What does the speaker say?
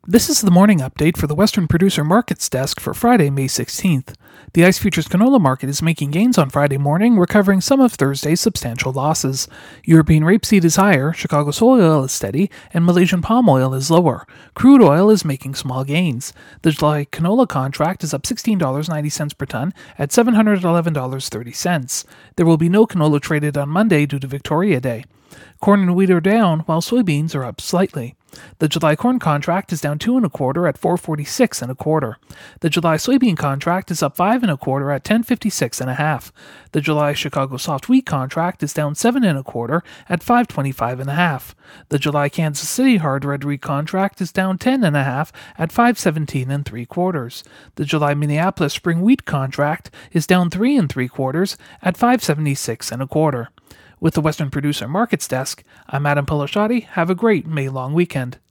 This is the morning update for the Western Producer Markets desk for Friday, May 16th. The ICE Futures Canola market is making gains on Friday morning, recovering some of Thursday's substantial losses. European rapeseed is higher, Chicago soy oil is steady, and Malaysian palm oil is lower. Crude oil is making small gains. The July canola contract is up $16.90 per ton at $711.30. There will be no canola traded on Monday due to Victoria Day. Corn and wheat are down, while soybeans are up slightly. The July corn contract is down 2 1/4 at $4.46 1/4. The July soybean contract is up 5 1/4 at $10.56 1/2. The July Chicago soft wheat contract is down 7 1/4 at $5.25 1/2. The July Kansas City hard red wheat contract is down 10 1/2 at $5.17 3/4. The July Minneapolis spring wheat contract is down 3 3/4 at $5.76 1/4. With the Western Producer Markets Desk, I'm Adam Pelashati. Have a great May-long weekend.